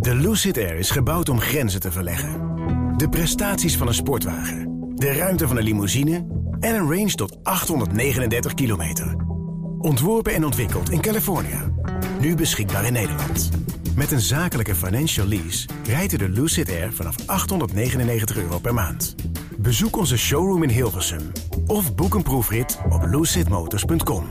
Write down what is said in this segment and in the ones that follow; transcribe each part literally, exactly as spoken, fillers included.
De Lucid Air is gebouwd om grenzen te verleggen. De prestaties van een sportwagen, de ruimte van een limousine en een range tot achthonderdnegenendertig kilometer. Ontworpen en ontwikkeld in Californië. Nu beschikbaar in Nederland. Met een zakelijke financial lease rijdt u de Lucid Air vanaf achthonderdnegenennegentig euro per maand. Bezoek onze showroom in Hilversum of boek een proefrit op lucid motors punt com.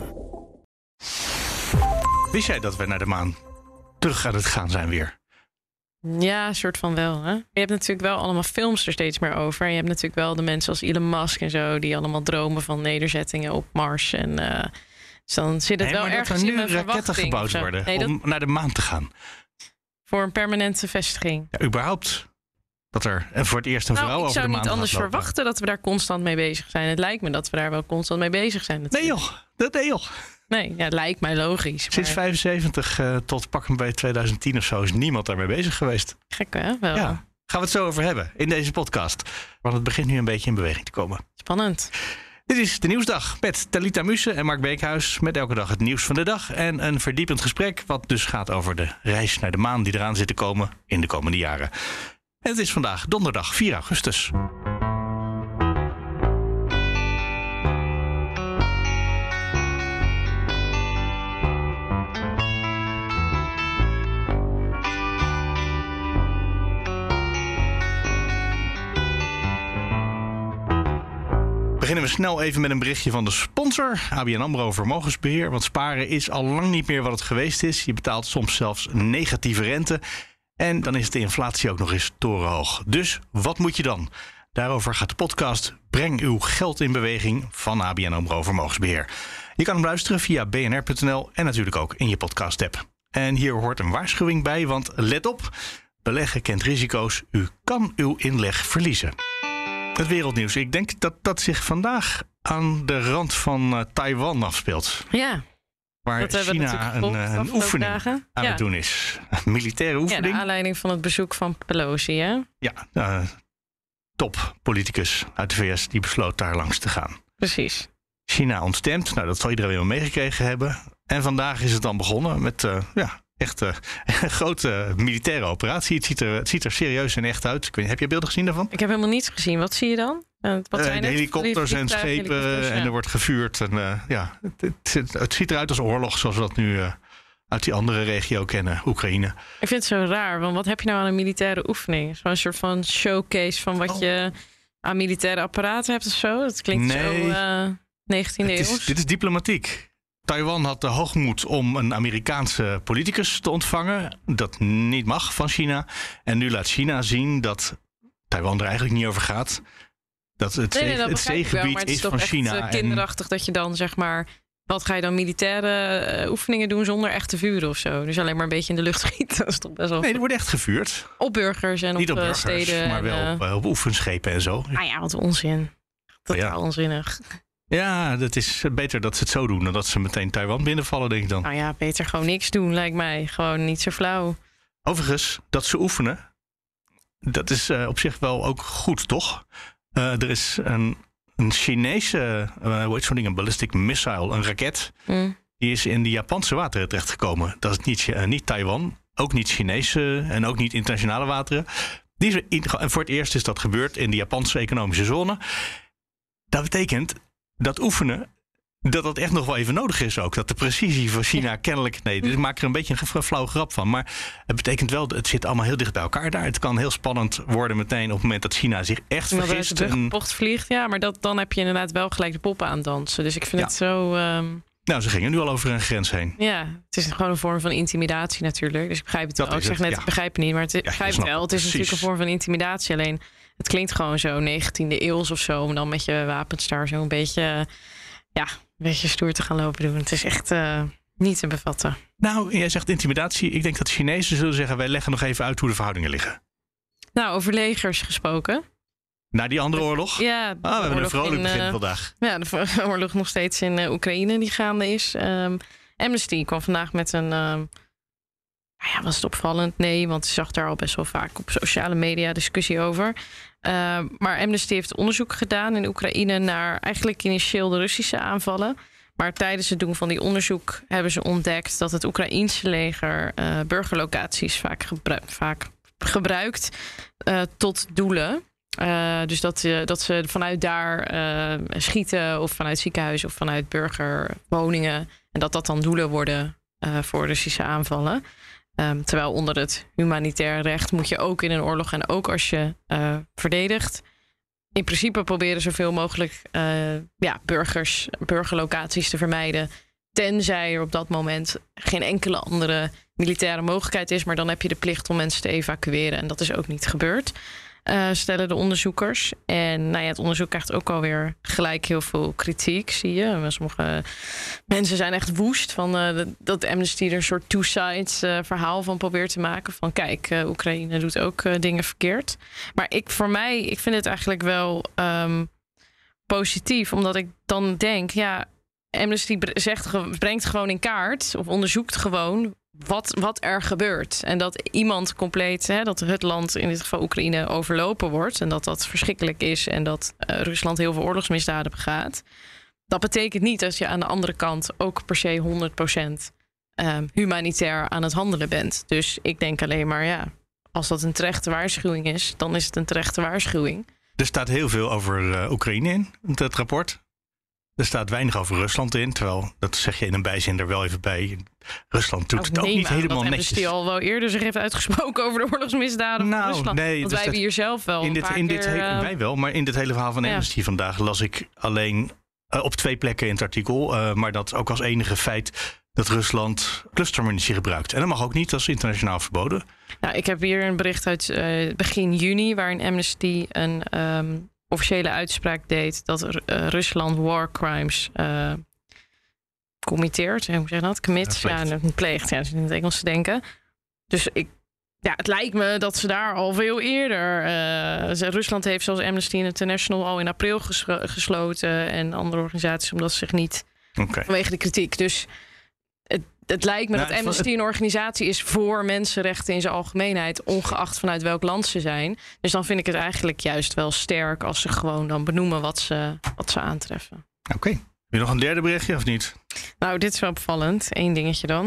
Wist jij dat we naar de maan terug aan het gaan zijn weer? Ja, soort van wel. Hè? Je hebt natuurlijk wel allemaal films er steeds meer over. En je hebt natuurlijk wel de mensen als Elon Musk en zo... die allemaal dromen van nederzettingen op Mars. En uh, dus dan zit het nee, wel maar ergens dat er in nu mijn raketten gebouwd worden nee, om dat... naar de maan te gaan. Voor een permanente vestiging. Ja, überhaupt. Dat er en voor het eerst een nou, vrouw over de maan gaat Ik zou niet anders verwachten dat we daar constant mee bezig zijn. Het lijkt me dat we daar wel constant mee bezig zijn. Natuurlijk. Nee joh, dat nee joh. Nee, ja, het lijkt mij logisch. Maar... Sinds vijfenzeventig uh, tot pak een beetje twintig tien of zo is niemand daarmee bezig geweest. Gek hè? Wel. Ja, gaan we het zo over hebben in deze podcast. Want het begint nu een beetje in beweging te komen. Spannend. Dit is de Nieuwsdag met Talita Muse en Mark Beekhuis. Met elke dag het nieuws van de dag. En een verdiepend gesprek wat dus gaat over de reis naar de maan die eraan zit te komen in de komende jaren. En het is vandaag donderdag vier augustus. Beginnen we snel even met een berichtje van de sponsor, A B N AMRO Vermogensbeheer. Want sparen is al lang niet meer wat het geweest is. Je betaalt soms zelfs negatieve rente. En dan is de inflatie ook nog eens torenhoog. Dus wat moet je dan? Daarover gaat de podcast Breng uw geld in beweging van A B N AMRO Vermogensbeheer. Je kan hem luisteren via b n r punt n l en natuurlijk ook in je podcast-app. En hier hoort een waarschuwing bij, want let op, beleggen kent risico's. U kan uw inleg verliezen. Het wereldnieuws. Ik denk dat dat zich vandaag aan de rand van uh, Taiwan afspeelt. Ja. Waar China een, uh, een oefening dagen. aan ja. het doen is. Een militaire oefening. Ja, de aanleiding van het bezoek van Pelosi, hè? Ja, uh, toppoliticus uit de V S die besloot daar langs te gaan. Precies. China ontstemt. Nou, dat zal iedereen wel meegekregen hebben. En vandaag is het dan begonnen met... Uh, ja, echt uh, een grote militaire operatie. Het ziet, er, het ziet er serieus en echt uit. Ik weet, heb je beelden gezien daarvan? Ik heb helemaal niets gezien. Wat zie je dan? Uh, wat uh, zijn de het? helikopters en schepen ja. en er wordt gevuurd. En, uh, ja, het, het, het ziet eruit als oorlog zoals we dat nu uh, uit die andere regio kennen, Oekraïne. Ik vind het zo raar, want wat heb je nou aan een militaire oefening? Zo'n soort van showcase van wat oh. je aan militaire apparaten hebt of zo? Dat klinkt nee, zo uh, negentiende eeuw. Dit is diplomatiek. Taiwan had de hoogmoed om een Amerikaanse politicus te ontvangen. Dat niet mag van China. En nu laat China zien dat Taiwan er eigenlijk niet over gaat. Dat het, nee, nee, dat het zeegebied wel, is, is van China. Het is toch echt kinderachtig en... dat je dan zeg maar... Wat ga je dan militaire uh, oefeningen doen zonder echt te vuren of zo? Dus alleen maar een beetje in de lucht schieten. Dat is toch best wel... Nee, er wordt echt gevuurd. Op burgers en niet op, op burgers, steden. maar wel en, uh... op, op oefenschepen en zo. Ah ja, wat onzin. Totaal ja. onzinnig. Ja, het is beter dat ze het zo doen dan dat ze meteen Taiwan binnenvallen, denk ik dan. Nou ja, beter gewoon niks doen, lijkt mij. Gewoon niet zo flauw. Overigens, dat ze oefenen, dat is uh, op zich wel ook goed, toch? Uh, er is een, een Chinese, uh, hoe heet zo'n ding, een ballistic missile, een raket. Mm. Die is in de Japanse wateren terechtgekomen. Dat is niet, uh, niet Taiwan, ook niet Chinese en ook niet internationale wateren. Die is in, en voor het eerst is dat gebeurd in de Japanse economische zone. Dat betekent... dat oefenen, dat dat echt nog wel even nodig is ook. Dat de precisie van China ja. kennelijk... Nee, ik maak er een beetje een flauw grap van. Maar het betekent wel, het zit allemaal heel dicht bij elkaar daar. Het kan heel spannend worden meteen op het moment dat China zich echt en vergist. Dat de bocht vliegt, ja. Maar dat, dan heb je inderdaad wel gelijk de poppen aan dansen. Dus ik vind ja. het zo... Um... Nou, ze gingen nu al over een grens heen. Ja, het is gewoon een vorm van intimidatie natuurlijk. Dus ik begrijp het dat wel. Ik zeg net, ja. ik begrijp het niet, maar het, ik ja, begrijp het wel. Het is precies. natuurlijk een vorm van intimidatie. Alleen, het klinkt gewoon zo negentiende eeuws of zo. Om dan met je wapens daar zo een beetje... Ja, een beetje stoer te gaan lopen doen. Het is echt uh, niet te bevatten. Nou, jij zegt intimidatie. Ik denk dat de Chinezen zullen zeggen... wij leggen nog even uit hoe de verhoudingen liggen. Nou, over legers gesproken. Na die andere oorlog? Ja. Ah, we hebben een vrolijk in, begin uh, vandaag. Ja, de oorlog nog steeds in uh, Oekraïne die gaande is. Um, Amnesty kwam vandaag met een... Um, ja, was het opvallend? Nee, want ik zag daar al best wel vaak op sociale media discussie over. Uh, maar Amnesty heeft onderzoek gedaan in Oekraïne naar eigenlijk initieel de Russische aanvallen. Maar tijdens het doen van die onderzoek hebben ze ontdekt dat het Oekraïense leger uh, burgerlocaties vaak, gebru- vaak gebruikt uh, tot doelen. Uh, dus dat, uh, dat ze vanuit daar uh, schieten of vanuit ziekenhuizen of vanuit burgerwoningen. En dat dat dan doelen worden uh, voor Russische aanvallen. Um, terwijl onder het humanitair recht moet je ook in een oorlog en ook als je uh, verdedigt. In principe proberen zoveel mogelijk uh, ja, burgers, burgerlocaties te vermijden. Tenzij er op dat moment geen enkele andere militaire mogelijkheid is. Maar dan heb je de plicht om mensen te evacueren. En dat is ook niet gebeurd. Uh, stellen de onderzoekers. En nou ja, het onderzoek krijgt ook alweer gelijk heel veel kritiek, zie je. Sommige mensen zijn echt woest van uh, dat Amnesty er een soort two sides uh, verhaal van probeert te maken. Van kijk, uh, Oekraïne doet ook uh, dingen verkeerd. Maar ik, voor mij, ik vind het eigenlijk wel um, positief. Omdat ik dan denk, ja, Amnesty zegt, brengt gewoon in kaart of onderzoekt gewoon Wat, wat er gebeurt. En dat iemand compleet, hè, dat het land, in dit geval Oekraïne, overlopen wordt. En dat dat verschrikkelijk is. En dat uh, Rusland heel veel oorlogsmisdaden begaat. Dat betekent niet dat je aan de andere kant ook per se honderd procent uh, humanitair aan het handelen bent. Dus ik denk alleen maar, ja, als dat een terechte waarschuwing is, dan is het een terechte waarschuwing. Er staat heel veel over uh, Oekraïne in, het rapport. Er staat weinig over Rusland in, terwijl, dat zeg je in een bijzin er wel even bij. Rusland doet het ook niet helemaal netjes. Amnesty al wel eerder zich heeft uitgesproken over de oorlogsmisdaden nou, van Rusland. Nee, Want wij hebben hier zelf wel in dit, in dit keer, he- uh, Wij wel, maar in dit hele verhaal van Amnesty ja. vandaag las ik alleen uh, op twee plekken in het artikel. Uh, maar dat ook als enige feit dat Rusland clustermunitie gebruikt. En dat mag ook niet, dat is internationaal verboden. Nou, ik heb hier een bericht uit uh, begin juni waarin Amnesty een Um, officiële uitspraak deed dat uh, Rusland war crimes uh, committeert. Hoe zeg je dat? Commit. Ja, ja, pleegt. Ja, in het Engels te denken. Dus ik, ja, het lijkt me dat ze daar al veel eerder. Uh, Rusland heeft zoals Amnesty International al in april ges- gesloten en andere organisaties omdat ze zich niet okay. vanwege de kritiek. Dus het, het lijkt me nou, dat Amnesty het... een organisatie is voor mensenrechten in zijn algemeenheid, ongeacht vanuit welk land ze zijn. Dus dan vind ik het eigenlijk juist wel sterk als ze gewoon dan benoemen wat ze, wat ze aantreffen. Oké. Okay. Wil je nog een derde berichtje of niet? Nou, dit is wel opvallend. Eén dingetje dan.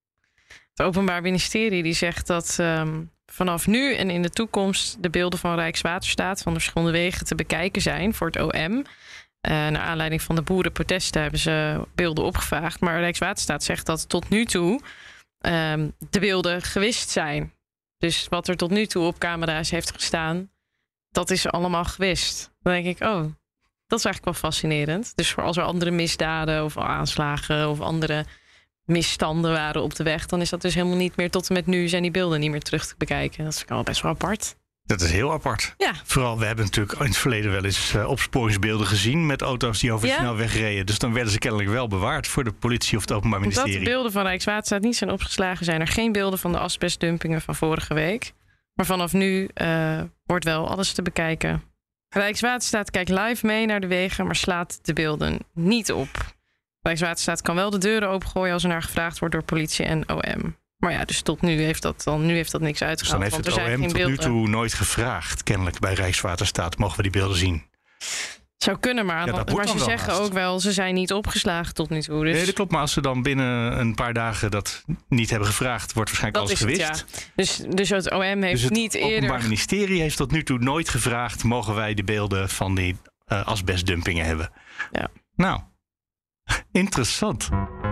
Het Openbaar Ministerie die zegt dat um, vanaf nu en in de toekomst de beelden van Rijkswaterstaat van de verschillende wegen te bekijken zijn voor het O M. Uh, naar aanleiding van de boerenprotesten hebben ze beelden opgevraagd. Maar Rijkswaterstaat zegt dat tot nu toe um, de beelden gewist zijn. Dus wat er tot nu toe op camera's heeft gestaan, dat is allemaal gewist. Dan denk ik, oh, dat is eigenlijk wel fascinerend. Dus voor als er andere misdaden of aanslagen of andere misstanden waren op de weg, dan is dat dus helemaal niet meer, tot en met nu zijn die beelden niet meer terug te bekijken. Dat is wel best wel apart. Dat is heel apart. Ja. Vooral, we hebben natuurlijk in het verleden wel eens uh, opsporingsbeelden gezien met auto's die over de ja. snelweg reden. Dus dan werden ze kennelijk wel bewaard voor de politie of het Openbaar Ministerie. Omdat de beelden van Rijkswaterstaat niet zijn opgeslagen, zijn er geen beelden van de asbestdumpingen van vorige week. Maar vanaf nu uh, wordt wel alles te bekijken. Rijkswaterstaat kijkt live mee naar de wegen, maar slaat de beelden niet op. Rijkswaterstaat kan wel de deuren opengooien als er naar gevraagd wordt door politie en O M. Maar ja, dus tot nu heeft dat, dan, nu heeft dat niks uitgehaald. Dus dan heeft het O M tot nu toe nooit gevraagd, kennelijk bij Rijkswaterstaat, mogen we die beelden zien? Zou kunnen, maar, ja, maar ze zeggen haast. ook wel, ze zijn niet opgeslagen tot nu toe. Dus... Nee, dat klopt, maar als ze dan binnen een paar dagen dat niet hebben gevraagd, wordt waarschijnlijk alles gewist. Het, ja. dus, dus het O M heeft dus het niet eerder... Het Openbaar Ministerie heeft tot nu toe nooit gevraagd, mogen wij de beelden van die uh, asbestdumpingen hebben? Ja. Nou, interessant.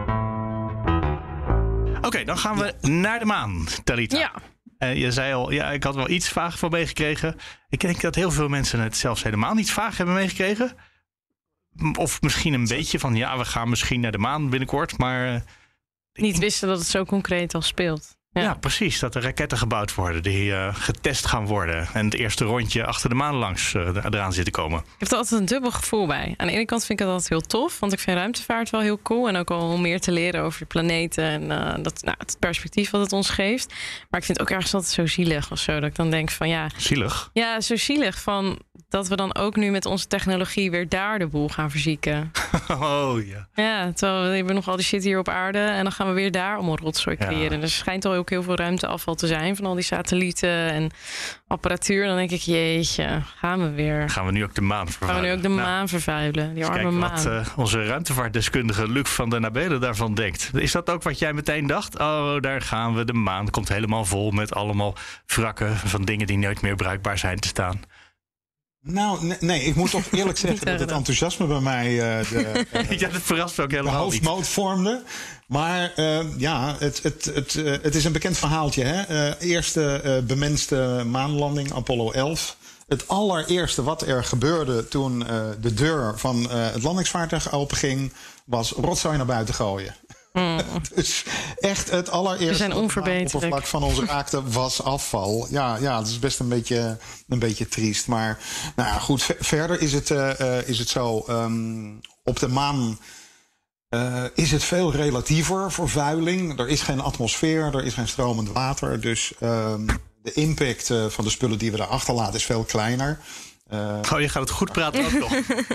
Oké, okay, dan gaan we ja. naar de maan, Talita. Ja. Uh, je zei al, ja, ik had wel iets vaag van meegekregen. Ik denk dat heel veel mensen het zelfs helemaal niet vaag hebben meegekregen. Of misschien een beetje van, ja, we gaan misschien naar de maan binnenkort. Maar uh, niet wisten dat het zo concreet al speelt. Ja. ja, precies. Dat er raketten gebouwd worden die uh, getest gaan worden. En het eerste rondje achter de maan langs uh, eraan zit te komen. Ik heb er altijd een dubbel gevoel bij. Aan de ene kant vind ik dat altijd heel tof. Want ik vind ruimtevaart wel heel cool. En ook al om meer te leren over de planeten. En uh, dat, nou, het perspectief wat het ons geeft. Maar ik vind het ook ergens altijd zo zielig of zo. Dat ik dan denk van ja... Zielig? Ja, zo zielig van... dat we dan ook nu met onze technologie weer daar de boel gaan verzieken. Oh ja. Ja, terwijl we hebben nog al die shit hier op aarde en dan gaan we weer daar allemaal rotzooi creëren. Ja. Dus er schijnt al ook heel veel ruimteafval te zijn van al die satellieten en apparatuur. Dan denk ik, jeetje, gaan we weer. Gaan we nu ook de maan vervuilen? Gaan we nu ook de nou, maan vervuilen? Die arme maan. Wat uh, onze ruimtevaartdeskundige Luc van den Abelen daarvan denkt. Is dat ook wat jij meteen dacht? Oh, daar gaan we. De maan komt helemaal vol met allemaal wrakken van dingen die nooit meer bruikbaar zijn te staan. Nou, nee, nee, ik moet toch eerlijk zeggen dat het enthousiasme bij mij uh, de, uh, ja, dat verrast ook helemaal de hoofdmoot vormde. Maar uh, ja, het, het, het, uh, het is een bekend verhaaltje. Hè? Uh, eerste uh, bemenste maanlanding, Apollo elf. Het allereerste wat er gebeurde toen uh, de deur van uh, het landingsvaartuig openging, was rotzooi naar buiten gooien. Mm. Dus echt het allereerste We zijn onverbeterlijk. Op het vlak van ons raakte was afval. Ja, ja, dat is best een beetje, een beetje triest. Maar nou ja, goed, ver, verder is het, uh, is het zo. Um, op de maan uh, is het veel relatiever, vervuiling. Er is geen atmosfeer, er is geen stromend water. Dus um, de impact uh, van de spullen die we daar achterlaten is veel kleiner. Uh, oh, je gaat het goed praten ook nog.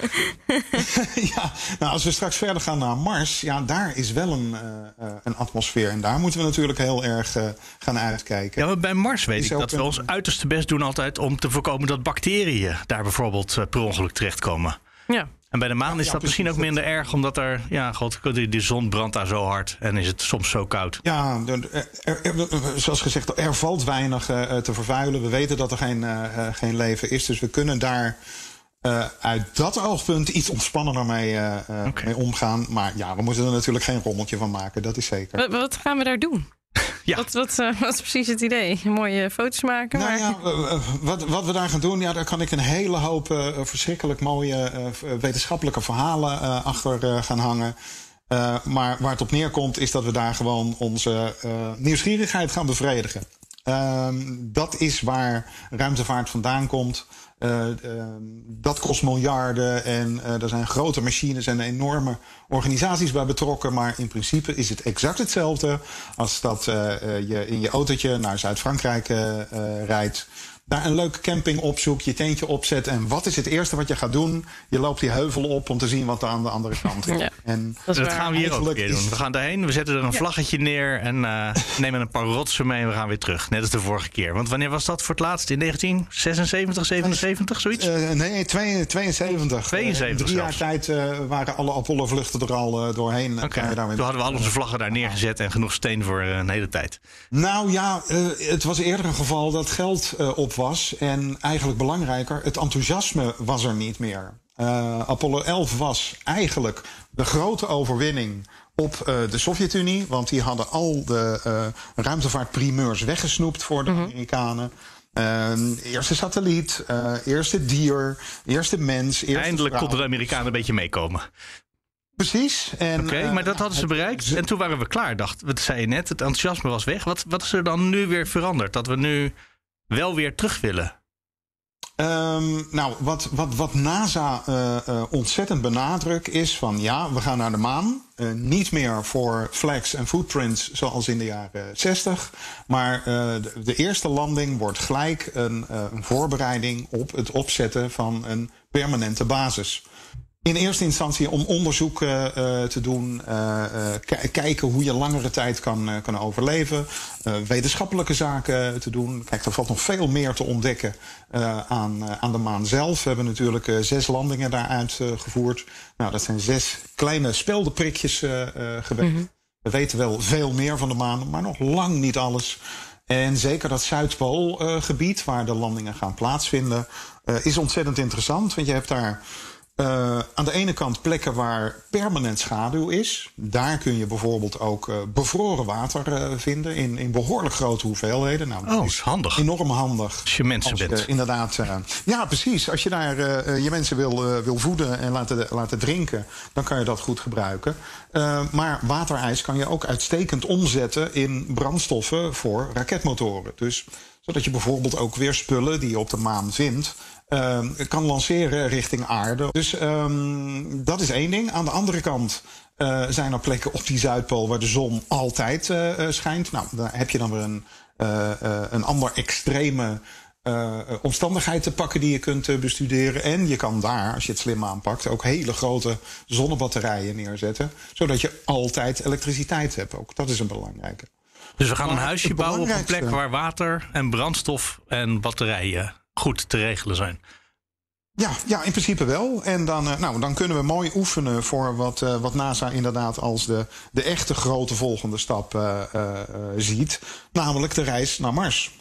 Ja, nou, als we straks verder gaan naar Mars, ja, daar is wel een, uh, een atmosfeer. En daar moeten we natuurlijk heel erg uh, gaan uitkijken. Ja, maar bij Mars weet is ik dat we ons uiterste best doen altijd om te voorkomen dat bacteriën daar bijvoorbeeld uh, per ongeluk terechtkomen. Ja. En bij de maan is ja, dat precies, misschien ook minder erg, omdat er, ja, god, de zon brandt daar zo hard en is het soms zo koud. Ja, er, er, er, zoals gezegd, er valt weinig uh, te vervuilen. We weten dat er geen, uh, geen leven is, dus we kunnen daar uh, uit dat oogpunt iets ontspannender mee, uh, okay. mee omgaan. Maar ja, we moeten er natuurlijk geen rommeltje van maken, dat is zeker. Wat, wat gaan we daar doen? Ja. Wat, wat, uh, wat is precies het idee? Mooie foto's maken? Nou maar... ja, uh, wat, wat we daar gaan doen, ja, daar kan ik een hele hoop uh, verschrikkelijk mooie uh, wetenschappelijke verhalen uh, achter uh, gaan hangen. Uh, maar waar het op neerkomt is dat we daar gewoon onze uh, nieuwsgierigheid gaan bevredigen. Uh, dat is waar ruimtevaart vandaan komt. Uh, uh, dat kost miljarden en uh, er zijn grote machines en enorme organisaties bij betrokken. Maar in principe is het exact hetzelfde als dat uh, uh, je in je autootje naar Zuid-Frankrijk uh, uh, rijdt. Daar een leuke camping opzoekt, je tentje opzet. En wat is het eerste wat je gaat doen? Je loopt die heuvel op om te zien wat er aan de andere kant is. Ja, en dat, dat gaan we hier ook een keer doen. We gaan daarheen, we zetten er een ja. vlaggetje neer en uh, nemen een paar rotsen mee en we gaan weer terug. Net als de vorige keer. Want wanneer was dat voor het laatst? In negentien zesenzeventig, zevenenzeventig, zoiets? Uh, nee, tweeënzeventig. tweeënzeventig uh, drie jaar tijd uh, waren alle Apollo-vluchten er al uh, doorheen. Okay. Toen hadden we al onze vlaggen daar neergezet en genoeg steen voor uh, een hele tijd. Nou ja, uh, het was eerder een geval dat geld uh, op was. En eigenlijk belangrijker, het enthousiasme was er niet meer. Uh, Apollo elf was eigenlijk de grote overwinning op uh, de Sovjet-Unie. Want die hadden al de uh, ruimtevaartprimeurs weggesnoept voor de mm-hmm. Amerikanen. Uh, eerste satelliet, uh, eerste dier, eerste mens. Eerste Eindelijk vrouw. konden de Amerikanen een beetje meekomen. Precies. Oké, okay, uh, maar dat hadden ze bereikt. En toen waren we klaar, dacht. Wat zei je net, het enthousiasme was weg. Wat, wat is er dan nu weer veranderd? Dat we nu wel weer terug willen? Um, nou, wat, wat, wat NASA uh, uh, ontzettend benadrukt is van ja, we gaan naar de maan. Uh, niet meer voor flags en footprints zoals in de jaren zestig. Maar uh, de, de eerste landing wordt gelijk een, uh, een voorbereiding op het opzetten van een permanente basis. In eerste instantie om onderzoek uh, te doen, uh, uh, k- kijken hoe je langere tijd kan, uh, kan overleven, uh, wetenschappelijke zaken te doen. Kijk, er valt nog veel meer te ontdekken uh, aan, uh, aan de maan zelf. We hebben natuurlijk uh, zes landingen daar uitgevoerd. Uh, nou, dat zijn zes kleine speldenprikjes uh, uh, geweest. Mm-hmm. We weten wel veel meer van de maan, maar nog lang niet alles. En zeker dat Zuidpoolgebied, uh, waar de landingen gaan plaatsvinden, uh, is ontzettend interessant. Want je hebt daar Uh, aan de ene kant plekken waar permanent schaduw is. Daar kun je bijvoorbeeld ook uh, bevroren water uh, vinden in, in behoorlijk grote hoeveelheden. Nou, dat oh, is handig. Enorm handig. Als je mensen als, bent. Uh, inderdaad. Uh, ja, precies. Als je daar uh, je mensen wil, uh, wil voeden en laten, laten drinken, dan kan je dat goed gebruiken. Uh, maar waterijs kan je ook uitstekend omzetten in brandstoffen voor raketmotoren. Dus zodat je bijvoorbeeld ook weer spullen die je op de maan vindt Uh, kan lanceren richting aarde. Dus um, dat is één ding. Aan de andere kant uh, zijn er plekken op die Zuidpool waar de zon altijd uh, schijnt. Nou, daar heb je dan weer een, uh, uh, een ander extreme uh, omstandigheid te pakken die je kunt uh, bestuderen. En je kan daar, als je het slim aanpakt, ook hele grote zonnebatterijen neerzetten. Zodat je altijd elektriciteit hebt ook. Dat is een belangrijke. Dus we gaan maar een huisje bouwen op een plek waar water en brandstof en batterijen goed te regelen zijn. Ja, ja, in principe wel. En dan, uh, nou, dan kunnen we mooi oefenen voor wat, uh, wat NASA inderdaad als de, de echte grote volgende stap uh, uh, uh, ziet. Namelijk de reis naar Mars.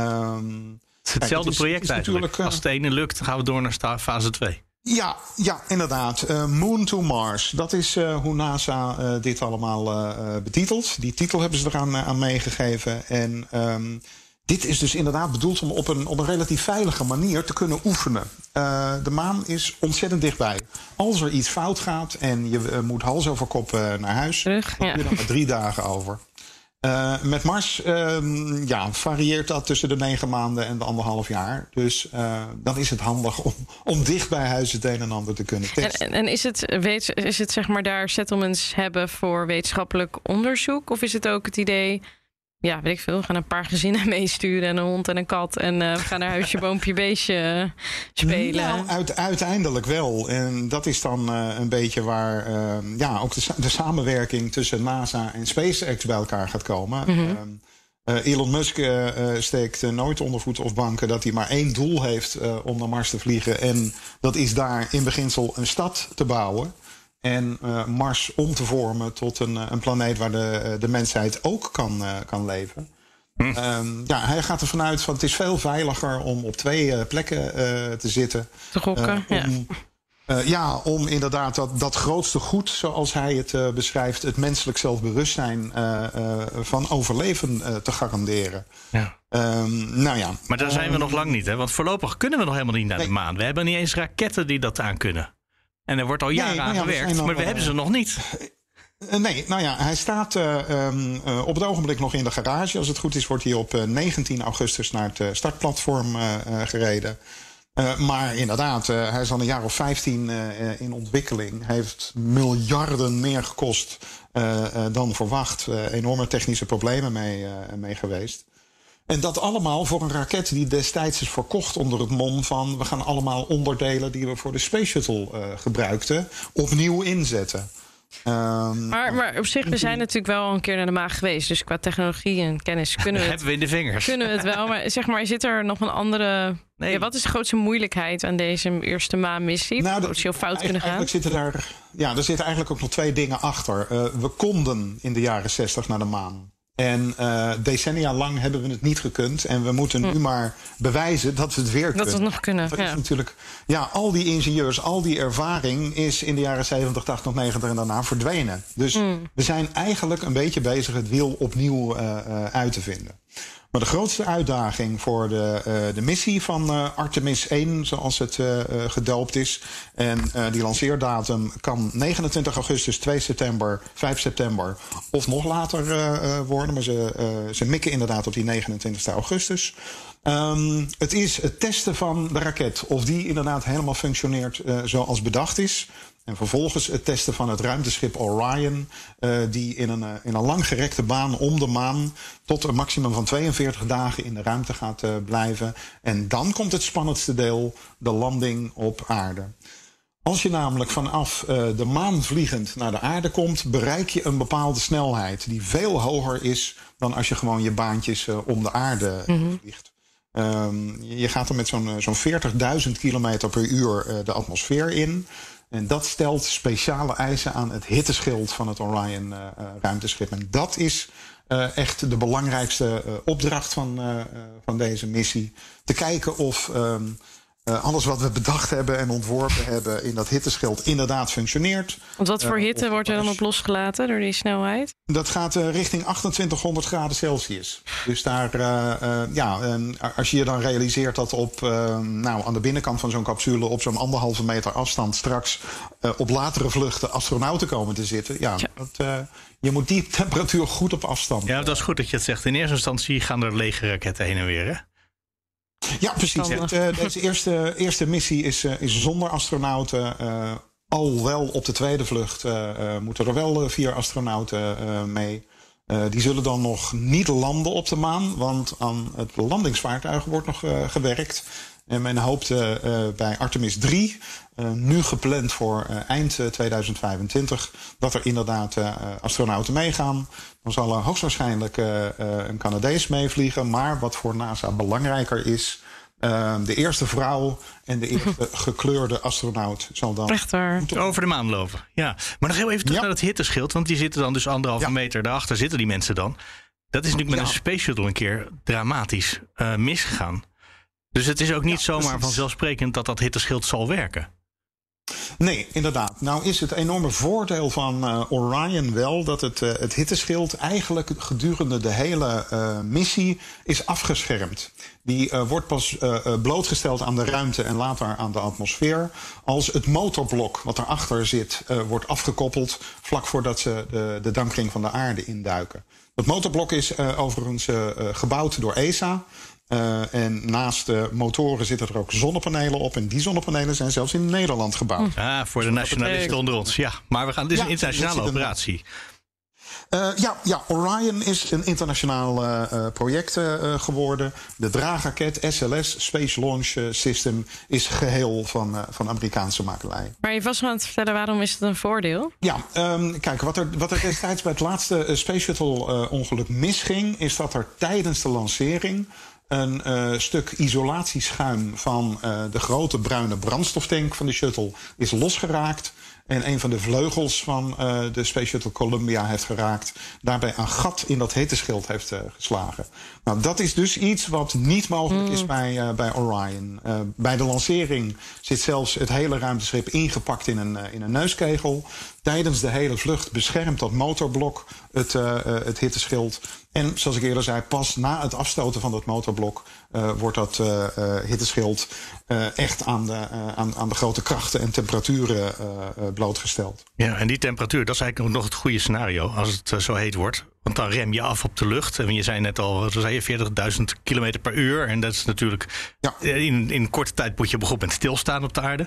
Um, het is hetzelfde kijk, het is, project het is eigenlijk. Uh, als het ene lukt, gaan we door naar fase twee. Ja, ja, inderdaad. Uh, Moon to Mars. Dat is uh, hoe NASA uh, dit allemaal uh, betitelt. Die titel hebben ze eraan uh, aan meegegeven. En um, dit is dus inderdaad bedoeld om op een, op een relatief veilige manier te kunnen oefenen. Uh, de maan is ontzettend dichtbij. Als er iets fout gaat en je uh, moet hals over kop uh, naar huis, terug, dan ja. heb je dan maar drie dagen over. Uh, met Mars uh, ja, varieert dat tussen de negen maanden en de anderhalf jaar. Dus uh, dan is het handig om, om dicht bij huis het een en ander te kunnen testen. En, en is het, weet, is het zeg maar daar settlements hebben voor wetenschappelijk onderzoek? Of is het ook het idee, ja, weet ik veel, we gaan een paar gezinnen meesturen en een hond en een kat en uh, we gaan naar huisje, boompje, beestje spelen? Nou, uit, uiteindelijk wel. En dat is dan uh, een beetje waar uh, ja, ook de, de samenwerking tussen NASA en SpaceX bij elkaar gaat komen. Mm-hmm. uh, uh, Elon Musk uh, uh, steekt uh, nooit onder voet of banken dat hij maar één doel heeft uh, om naar Mars te vliegen. En dat is daar in beginsel een stad te bouwen. En uh, Mars om te vormen tot een, een planeet waar de, de mensheid ook kan, uh, kan leven. Hm. Um, ja, hij gaat ervan uit van het is veel veiliger om op twee uh, plekken uh, te zitten. Te gokken, uh, om, ja. Uh, ja, om inderdaad dat, dat grootste goed, zoals hij het uh, beschrijft, het menselijk zelfbewustzijn uh, uh, van overleven uh, te garanderen. Ja. Um, nou ja. Maar daar zijn we um, nog lang niet, hè? Want voorlopig kunnen we nog helemaal niet naar nee. de maan. We hebben niet eens raketten die dat aan kunnen. En er wordt al jaren nee, aan ja, gewerkt, maar we uh, hebben ze nog niet. Uh, nee, nou ja, hij staat uh, um, uh, op het ogenblik nog in de garage. Als het goed is, wordt hij op uh, negentien augustus naar het uh, startplatform uh, uh, gereden. Uh, maar inderdaad, uh, hij is al een jaar of vijftien uh, in ontwikkeling. Hij heeft miljarden meer gekost uh, uh, dan verwacht. Uh, enorme technische problemen mee, uh, mee geweest. En dat allemaal voor een raket die destijds is verkocht onder het mom van we gaan allemaal onderdelen die we voor de Space Shuttle uh, gebruikten opnieuw inzetten. Um, maar, maar op zich, we zijn natuurlijk wel een keer naar de maan geweest. Dus qua technologie en kennis kunnen we het, hebben we in de vingers. Kunnen we het wel. Maar zeg maar, zit er nog een andere... Nee. Ja, wat is de grootste moeilijkheid aan deze eerste maanmissie? Nou, dat is heel fout kunnen gaan. Eigenlijk zitten daar, ja, er zitten eigenlijk ook nog twee dingen achter. Uh, we konden in de jaren zestig naar de maan. En uh, decennia lang hebben we het niet gekund. En we moeten hm. nu maar bewijzen dat we het weer kunnen. Dat we het nog kunnen, dat ja. is natuurlijk, ja, al die ingenieurs, al die ervaring is in de jaren zeventig, tachtig, negentig en daarna verdwenen. Dus hm. we zijn eigenlijk een beetje bezig het wiel opnieuw uh, uh, uit te vinden. Maar de grootste uitdaging voor de, uh, de missie van uh, Artemis één, zoals het uh, uh, gedoopt is. En uh, die lanceerdatum kan negenentwintig augustus, twee september, vijf september of nog later uh, uh, worden. Maar ze, uh, ze mikken inderdaad op die negenentwintigste augustus. Um, het is het testen van de raket. Of die inderdaad helemaal functioneert uh, zoals bedacht is. En vervolgens het testen van het ruimteschip Orion. Uh, die in een, uh, in een langgerekte baan om de maan tot een maximum van tweeënveertig dagen in de ruimte gaat uh, blijven. En dan komt het spannendste deel, de landing op aarde. Als je namelijk vanaf uh, de maan vliegend naar de aarde komt, bereik je een bepaalde snelheid die veel hoger is dan als je gewoon je baantjes uh, om de aarde uh, mm-hmm. vliegt. Um, je gaat er met zo'n, zo'n veertigduizend kilometer per uur uh, de atmosfeer in. En dat stelt speciale eisen aan het hitteschild van het Orion uh, uh, ruimteschip. En dat is uh, echt de belangrijkste uh, opdracht van, uh, uh, van deze missie. Te kijken of um, uh, alles wat we bedacht hebben en ontworpen hebben in dat hitteschild inderdaad functioneert. Want wat voor hitte uh, wordt er dan op losgelaten door die snelheid? Dat gaat uh, richting achtentwintighonderd graden Celsius. Dus daar, uh, uh, ja, uh, als je je dan realiseert dat op, uh, nou, aan de binnenkant van zo'n capsule op zo'n anderhalve meter afstand straks uh, op latere vluchten astronauten komen te zitten. Ja, ja. Dat, uh, je moet die temperatuur goed op afstand. Ja, dat is goed dat je het zegt. In eerste instantie gaan er lege raketten heen en weer, hè? Ja, precies. Het, uh, deze eerste, eerste missie is, uh, is zonder astronauten. Uh, al wel op de tweede vlucht uh, uh, moeten er wel uh, vier astronauten uh, mee. Uh, die zullen dan nog niet landen op de maan, want aan het landingsvaartuig wordt nog uh, gewerkt. En men hoopt uh, uh, bij Artemis drie, uh, nu gepland voor uh, eind uh, tweeduizend vijfentwintig... dat er inderdaad uh, astronauten meegaan. Dan zal er hoogstwaarschijnlijk uh, uh, een Canadees meevliegen. Maar wat voor NASA belangrijker is, Uh, de eerste vrouw en de eerste gekleurde astronaut zal dan Echt waar. over de maan lopen. Ja. Maar nog heel even terug ja. naar het hitteschild, want die zitten dan dus anderhalve ja. meter. Daarachter zitten die mensen dan. Dat is natuurlijk met ja. een Space Shuttle een keer dramatisch uh, misgegaan. Dus het is ook niet ja, zomaar precies. vanzelfsprekend dat dat hitteschild zal werken. Nee, inderdaad. Nou is het enorme voordeel van uh, Orion wel dat het, uh, het hitteschild eigenlijk gedurende de hele uh, missie is afgeschermd. Die uh, wordt pas uh, blootgesteld aan de ruimte en later aan de atmosfeer als het motorblok wat erachter zit uh, wordt afgekoppeld vlak voordat ze de, de dampkring van de aarde induiken. Dat motorblok is uh, overigens uh, gebouwd door E S A. Uh, en naast de motoren zitten er ook zonnepanelen op. En die zonnepanelen zijn zelfs in Nederland gebouwd. Ah, voor de nationalisten onder ons. Ja, maar we gaan, dit is ja, een internationale operatie. Uh, ja, ja, Orion is een internationaal uh, project uh, geworden. De draagraket S L S, Space Launch System, is geheel van, uh, van Amerikaanse makelij. Maar je was aan het vertellen, waarom is het een voordeel? Ja, um, kijk, wat er, wat er destijds bij het laatste uh, Space Shuttle-ongeluk uh, misging, is dat er tijdens de lancering een uh, stuk isolatieschuim van uh, de grote bruine brandstoftank van de shuttle is losgeraakt. En een van de vleugels van uh, de Space Shuttle Columbia heeft geraakt. Daarbij een gat in dat hitteschild heeft uh, geslagen. Nou, dat is dus iets wat niet mogelijk is bij, uh, bij Orion. Uh, bij de lancering zit zelfs het hele ruimteschip ingepakt in een, uh, in een neuskegel. Tijdens de hele vlucht beschermt dat motorblok het, uh, uh, het hitteschild. En zoals ik eerder zei, pas na het afstoten van dat motorblok uh, wordt dat uh, uh, hitteschild uh, echt aan de, uh, aan, aan de grote krachten en temperaturen uh, uh, blootgesteld. Ja, en die temperatuur, dat is eigenlijk nog het goede scenario als het uh, zo heet wordt. Want dan rem je af op de lucht. En je zei net al, wat zei je, veertigduizend kilometer per uur. En dat is natuurlijk, ja. in, in korte tijd moet je begonnen met stilstaan op de aarde.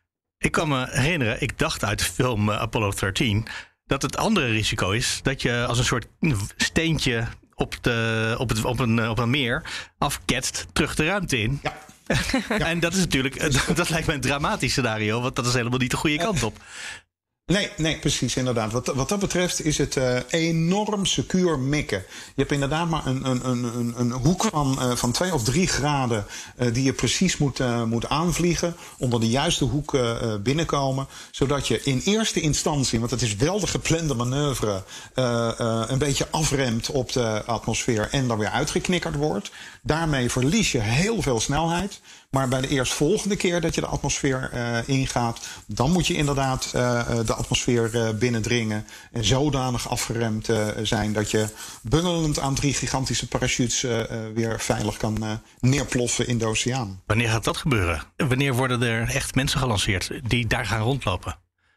Ik kan me herinneren, ik dacht uit de film uh, Apollo dertien... dat het andere risico is dat je als een soort steentje op, de, op, het, op, een, op een meer afketst terug de ruimte in. Ja. Ja. En dat is natuurlijk, dat, dat lijkt mij een dramatisch scenario, want dat is helemaal niet de goede kant op. Nee, nee, precies, inderdaad. Wat, wat dat betreft is het uh, enorm secuur mikken. Je hebt inderdaad maar een, een, een, een hoek van, uh, van twee of drie graden uh, die je precies moet, uh, moet aanvliegen. Onder de juiste hoek uh, binnenkomen. Zodat je in eerste instantie, want het is wel de geplande manoeuvre, uh, uh, een beetje afremt op de atmosfeer en dan weer uitgeknikkerd wordt. Daarmee verlies je heel veel snelheid. Maar bij de eerstvolgende keer dat je de atmosfeer uh, ingaat, dan moet je inderdaad uh, de atmosfeer uh, binnendringen en zodanig afgeremd uh, zijn dat je bungelend aan drie gigantische parachutes uh, uh, weer veilig kan uh, neerploffen in de oceaan. Wanneer gaat dat gebeuren? Wanneer worden er echt mensen gelanceerd die daar gaan rondlopen?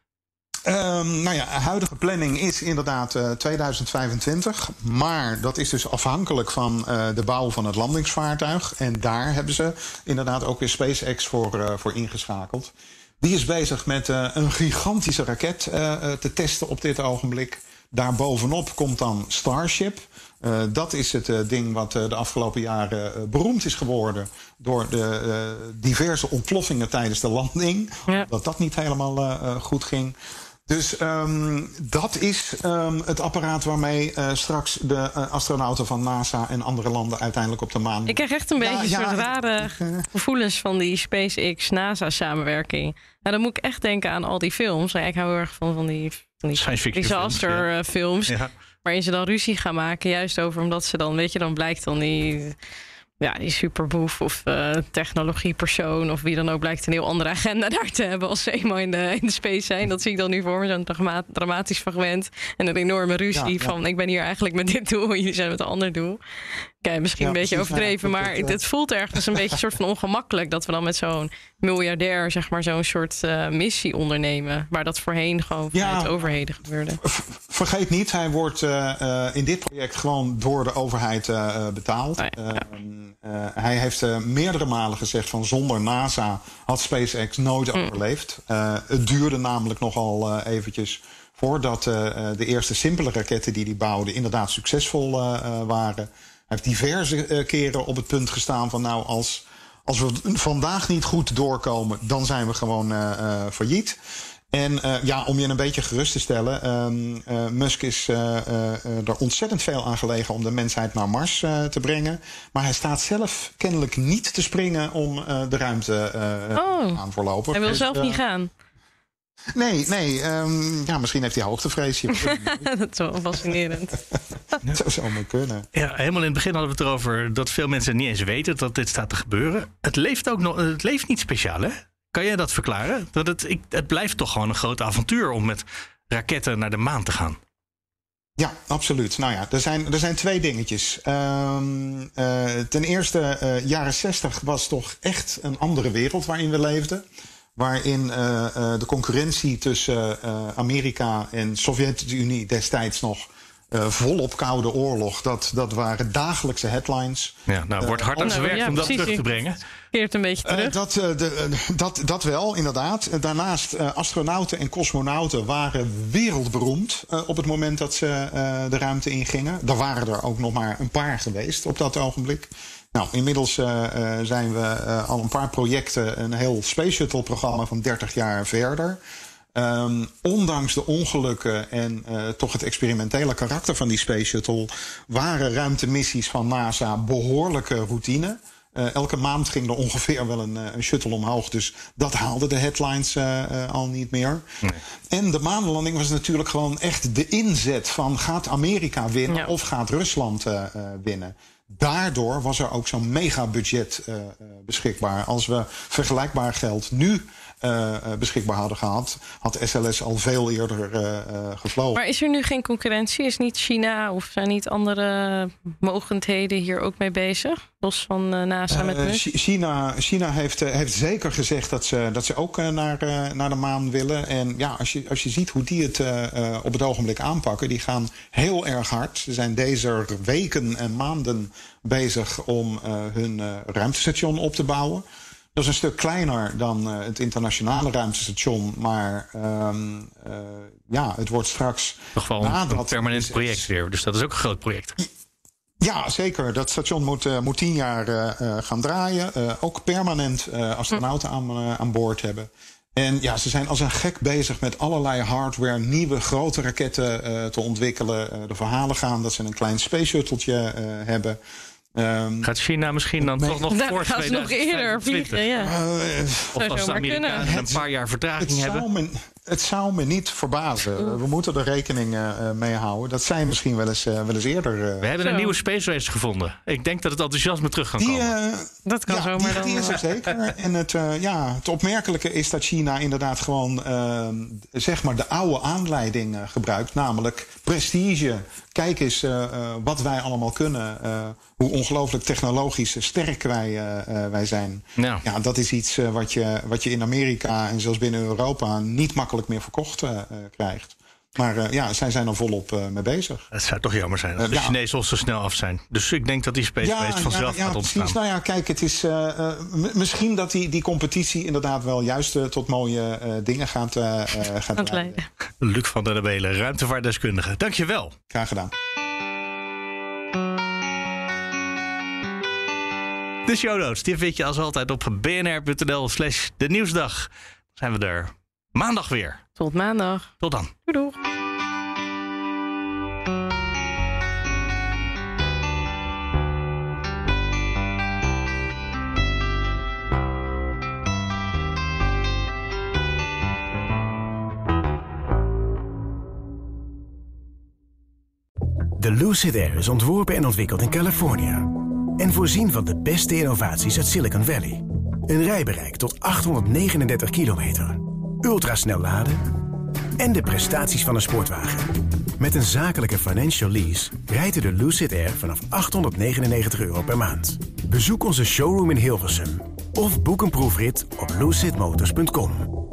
Um, nou ja, huidige planning is inderdaad uh, tweeduizend vijfentwintig. Maar dat is dus afhankelijk van uh, de bouw van het landingsvaartuig. En daar hebben ze inderdaad ook weer SpaceX voor, uh, voor ingeschakeld. Die is bezig met uh, een gigantische raket uh, te testen op dit ogenblik. Daarbovenop komt dan Starship. Uh, dat is het uh, ding wat uh, de afgelopen jaren uh, beroemd is geworden door de uh, diverse ontploffingen tijdens de landing. Ja. Dat dat niet helemaal uh, goed ging. Dus um, dat is um, het apparaat waarmee uh, straks de uh, astronauten van NASA en andere landen uiteindelijk op de maan. Ik krijg echt een beetje ja, soort ja, rare ik, uh, gevoelens van die SpaceX-NASA-samenwerking. Nou, dan moet ik echt denken aan al die films. Ik hou heel erg van, van die, van die science fiction disaster films. Ja. Ja. Waarin ze dan ruzie gaan maken, juist over omdat ze dan, weet je, dan blijkt dan die, ja, die superboef of uh, technologiepersoon of wie dan ook blijkt een heel andere agenda daar te hebben als ze eenmaal in de, in de space zijn. Dat zie ik dan nu voor me, zo'n drama- dramatisch fragment en een enorme ruzie ja, ja. van ik ben hier eigenlijk met dit doel, jullie zijn met een ander doel. Kijk, misschien ja, een beetje precies, overdreven, ja, maar het, het voelt ergens een beetje een soort van ongemakkelijk dat we dan met zo'n miljardair, zeg maar, zo'n soort uh, missie ondernemen. Waar dat voorheen gewoon vanuit ja, overheden gebeurde. Vergeet niet, hij wordt uh, uh, in dit project gewoon door de overheid uh, betaald. Oh ja, ja. Uh, uh, hij heeft uh, meerdere malen gezegd van zonder NASA had SpaceX nooit mm. overleefd. Uh, het duurde namelijk nogal uh, eventjes voordat uh, de eerste simpele raketten die hij bouwde inderdaad succesvol uh, waren. Hij heeft diverse uh, keren op het punt gestaan van nou, als, als we vandaag niet goed doorkomen, dan zijn we gewoon uh, uh, failliet. En uh, ja, om je een beetje gerust te stellen, um, uh, Musk is uh, uh, er ontzettend veel aan gelegen om de mensheid naar Mars uh, te brengen. Maar hij staat zelf kennelijk niet te springen om uh, de ruimte uh, oh, aan voorlopig. Hij wil dus, zelf uh, niet gaan. Nee, nee. Um, ja, misschien heeft hij hoogtevrees. Dat is wel fascinerend. Dat zou maar kunnen. Ja, helemaal in het begin hadden we het erover dat veel mensen niet eens weten dat dit staat te gebeuren. Het leeft ook nog, het leeft niet speciaal, hè? Kan jij dat verklaren? Dat het, ik, het blijft toch gewoon een groot avontuur om met raketten naar de maan te gaan. Ja, absoluut. Nou ja, er zijn, er zijn twee dingetjes. Um, uh, ten eerste, uh, jaren zestig was toch echt een andere wereld waarin we leefden. Waarin uh, uh, de concurrentie tussen uh, Amerika en Sovjet-Unie destijds nog uh, volop koude oorlog. Dat, dat waren dagelijkse headlines. Ja, nou, wordt hard aan zijn werk ja, om dat precies. terug te brengen. Keert een beetje terug. Uh, dat, uh, de, uh, dat, dat wel, inderdaad. Daarnaast, uh, astronauten en cosmonauten waren wereldberoemd uh, op het moment dat ze uh, de ruimte ingingen. Er waren er ook nog maar een paar geweest op dat ogenblik. Nou, inmiddels uh, uh, zijn we uh, al een paar projecten, een heel Space Shuttle-programma van dertig jaar verder. Um, ondanks de ongelukken en uh, toch het experimentele karakter van die Space Shuttle waren ruimtemissies van NASA behoorlijke routine. Uh, elke maand ging er ongeveer wel een, een shuttle omhoog. Dus dat haalde de headlines uh, uh, al niet meer. Nee. En de maanlanding was natuurlijk gewoon echt de inzet van gaat Amerika winnen ja. of gaat Rusland uh, uh, winnen. Daardoor was er ook zo'n megabudget uh, beschikbaar. Als we vergelijkbaar geld nu uh, beschikbaar hadden gehad, had S L S al veel eerder uh, uh, gevlogen. Maar is er nu geen concurrentie? Is niet China of zijn niet andere mogendheden hier ook mee bezig? Los van uh, NASA met Musk? Uh, China, China heeft, uh, heeft zeker gezegd dat ze, dat ze ook uh, naar, uh, naar de maan willen. En ja, als je, als je ziet hoe die het uh, uh, op het ogenblik aanpakken, die gaan heel erg hard. Ze zijn deze weken en maanden bezig om uh, hun uh, ruimtestation op te bouwen. Dat is een stuk kleiner dan uh, het internationale ruimtestation. Maar um, uh, ja, het wordt straks toch wel een, een permanent project weer. Dus dat is ook een groot project. Ja, zeker. Dat station moet, uh, moet tien jaar uh, gaan draaien. Uh, ook permanent uh, astronauten aan, uh, aan boord hebben. En ja, ze zijn als een gek bezig met allerlei hardware, nieuwe grote raketten uh, te ontwikkelen. Uh, de verhalen gaan dat ze een klein space shuttletje uh, hebben. Um, Gaat China misschien dan toch nog voor gaat nog eerder vliegen, ja. Uh, of als de Amerikanen een paar jaar vertraging het hebben? Zou me, het zou me niet verbazen. We moeten er rekening uh, mee houden. Dat zij misschien wel eens, uh, wel eens eerder... Uh, We hebben een nieuwe space race gevonden. Ik denk dat het enthousiasme terug kan die, komen. Uh, dat kan ja, zomaar die, dan. Die is er zeker. En het, uh, ja, het opmerkelijke is dat China inderdaad gewoon uh, zeg maar de oude aanleiding uh, gebruikt. Namelijk prestige. Kijk eens uh, uh, wat wij allemaal kunnen. Uh, hoe ongelooflijk technologisch sterk wij, uh, uh, wij zijn. Nou. Ja, dat is iets uh, wat, je, wat je in Amerika en zelfs binnen Europa niet makkelijk meer verkocht uh, uh, krijgt. Maar uh, ja, zij zijn er volop uh, mee bezig. Het zou toch jammer zijn als de uh, ja. Chinezen al zo snel af zijn. Dus ik denk dat die space race ja, vanzelf ja, ja, gaat ontstaan. Precies. Nou ja, kijk, het is uh, uh, m- misschien dat die, die competitie inderdaad wel juist uh, tot mooie uh, dingen gaat, uh, uh, gaat leiden. Luc van der Belen, ruimtevaartdeskundige. Dank je wel. Graag gedaan. De show notes, die vind je als altijd op bnr.nl slash de nieuwsdag. Dan zijn we er maandag weer. Tot maandag. Tot dan. Doei doei. De Lucid Air is ontworpen en ontwikkeld in Californië. En voorzien van de beste innovaties uit Silicon Valley. Een rijbereik tot achthonderdnegenendertig kilometer. Ultrasnel laden. En de prestaties van een sportwagen. Met een zakelijke financial lease rijdt u de Lucid Air vanaf achthonderdnegenennegentig euro per maand. Bezoek onze showroom in Hilversum. Of boek een proefrit op lucid motors punt com.